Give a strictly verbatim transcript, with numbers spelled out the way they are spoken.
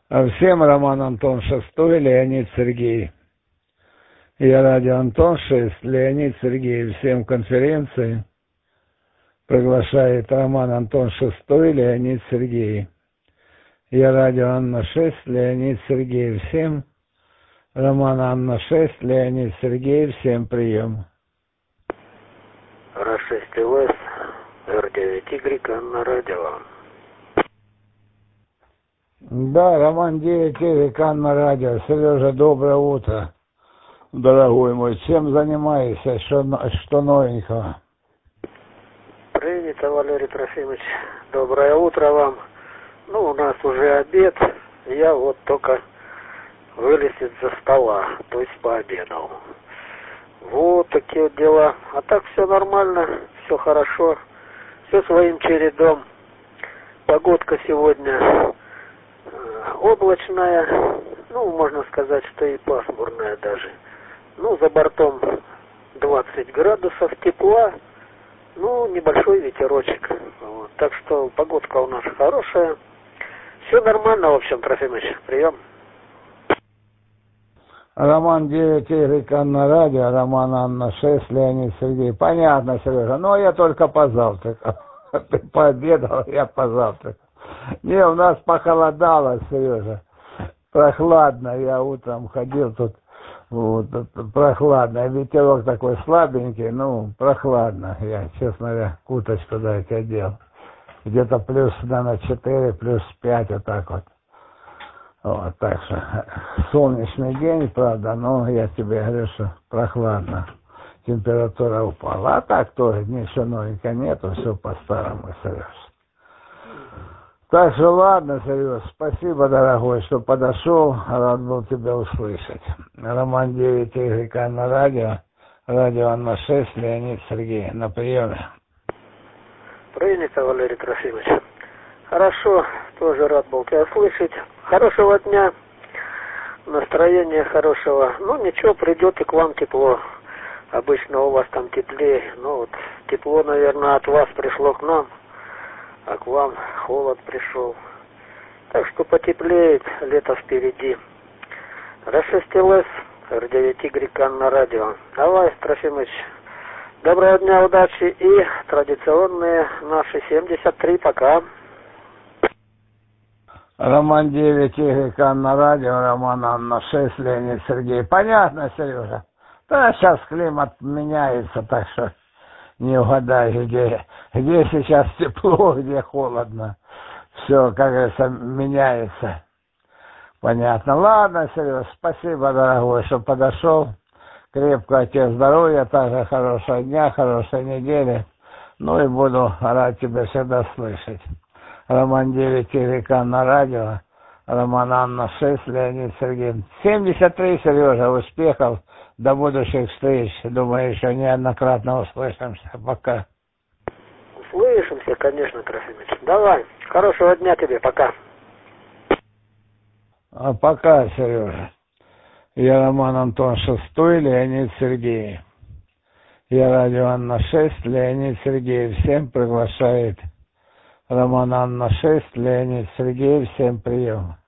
А всем Роман Антон шестой, Леонид Сергей. Я радио Антон шесть, Леонид Сергей. Всем конференции приглашает Роман Антон шестой, Леонид Сергей. Я радио Анна шесть, Леонид Сергей. Всем Роман Анна шесть, Леонид Сергей. Всем прием. Ра шесть ЛС, Р девять Y, Анна радио. Да, Роман девять Y, Анна радио. Сережа, доброе утро, дорогой мой. Чем занимаешься, что, что новенького? Принято, Валерий Трофимович. Доброе утро вам. Ну, у нас уже обед. Я вот только вылез из-за стола, то есть пообедал. Вот такие вот дела. А так все нормально, все хорошо, все своим чередом. Погодка сегодня облачная, ну, можно сказать, что и пасмурная даже. Ну, за бортом двадцать градусов тепла, ну, небольшой ветерочек. Вот. Так что погодка у нас хорошая. Все нормально, в общем, Трофимович. Прием. Роман девять Y, Анна радио, Роман Анна шесть, Леонид Сергей. Понятно, Сережа. Но я только позавтракал. Ты пообедал, я позавтракал. Не, у нас похолодало, Сережа. Прохладно. Я утром ходил тут. Вот, прохладно. Ветерок такой слабенький, ну, прохладно. Я, честно говоря, курточку дать одел. Где-то плюс, наверное, четыре, плюс пять, вот так вот. Вот, так что солнечный день, правда, но я тебе говорю, что прохладно. Температура упала. А так тоже ничего новенького нету, все по-старому, Сереж. Так что ладно, Сереж, спасибо, дорогой, что подошел. Рад был тебя услышать. Роман девять Y на радио, радио Анна шесть, Леонид Сергей. На приеме. Принято, Валерий Трофимович. Хорошо, тоже рад был тебя слышать. Хорошего дня, настроения хорошего. Ну ничего, придет и к вам тепло. Обычно у вас там теплее. Ну вот тепло, наверное, от вас пришло к нам, а к вам холод пришел. Так что потеплеет, лето впереди. Ра шесть ЛС, Р девять Y на радио. Давай, Трофимович, доброго дня, удачи и традиционные наши семьдесят три, пока. Роман девять Y на радио, Роман Анна шесть, Леонид Сергей. Понятно, Сережа? Да, сейчас климат меняется, так что не угадай, где, где сейчас тепло, где холодно. Все, как говорится, меняется. Понятно. Ладно, Сереж, спасибо, дорогой, что подошел. Крепкого тебе здоровья, также хорошего дня, хорошей недели. Ну и буду рад тебя всегда слышать. Роман девять Y на радио, Роман Анна шесть, Леонид Сергей. семьдесят три, Сережа, успехов, до будущих встреч. Думаю, еще неоднократно услышимся. Пока. Услышимся, конечно, Трофимович. Давай, хорошего дня тебе, пока. А пока, Сережа. Я Роман Антон шестой, Леонид Сергей. Я радио Анна шесть, Леонид Сергей. Всем приглашает Роман Анна шесть, Леонид Сергей. Всем прием.